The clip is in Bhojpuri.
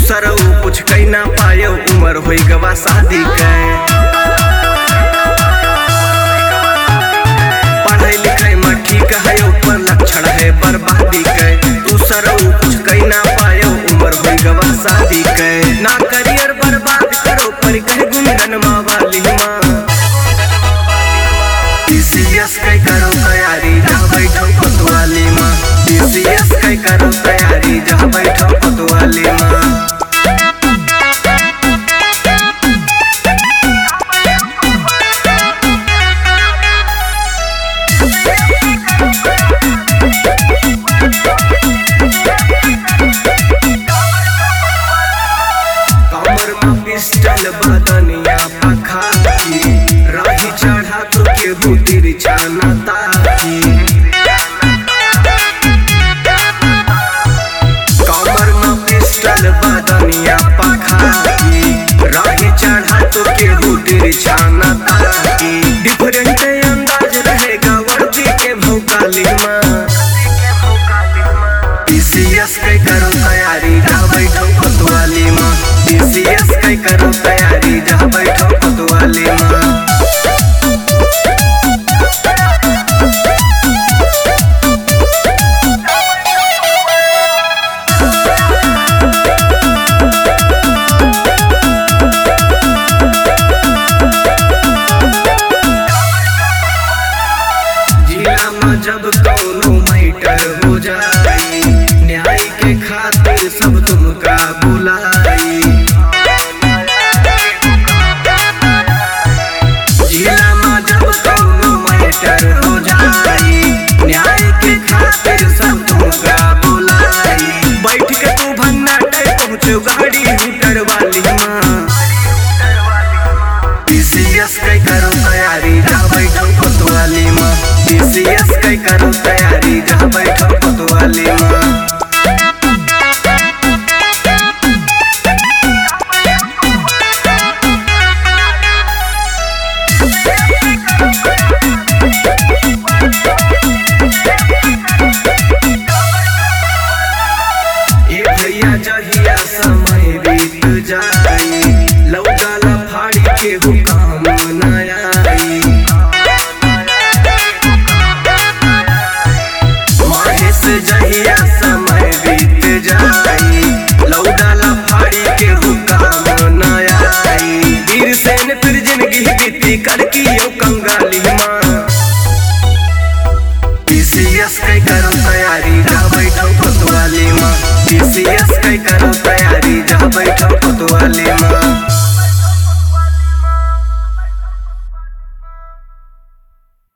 दूसरा कुछ कही ना पायो उम्र हो गवा शादी के पढ़ाई लिखाई में ठीक है ऊपर लक्षण है बर्बादी के दूसरा कुछ कही ना पायो उम्र हो गवा शादी के ना करियर बर्बाद करो पर कह गुंडन माँ वाली माँ DCS कई करो तैयारी जहाँ बैठो कोतवाली माँ DCS कई करो तैयारी जहाँ बैठो कोतवाली माँ कमर में पिस्टल बदनिया पखाती राही चढ़ा तो के भूतिर छाना ताकी कमर में पिस्टल बदनिया पखाती राही चढ़ा तो के भूतिर छाना ताकी डिफरेंट अंदाज रहेगा वर्दी के भौकाली माँ DCS कई करो तैयारी जहाँ बैठो कोतवाली माँ DCS कई करो तैयारी जहाँ बैठो कोतवाली माँ जिला में जब कौनो मैटर हो जाई न्याय के खातिर सब तुमका बुलाई जिला में जब कौनो मैटर हो जाई न्याय के खातिर सब तुमका बुलाई बैठ के तू भन्नाटे पहुँचो गाड़ी हुटर वाली माँ DCS कई करो तैयारी जहाँ बैठो कोतवाली माँ DCS कई करो तैयारी जहाँ बैठो कोतवाली माँ ए भैया जहिया समय बीत जाई लौटाला फाड़ी के हुकाम न आई महेश जहिया समय बीत जाई लौटाला फाड़ी के हुकाम न आई वीर सेन फिर जिंदगी बीती करकी यो कंगाली माँ DCS कई करो तैयारी जहाँ बैठो कोतवाली माँ DCS कई करो तैयारी जहाँ बैठो कोतवाली माँ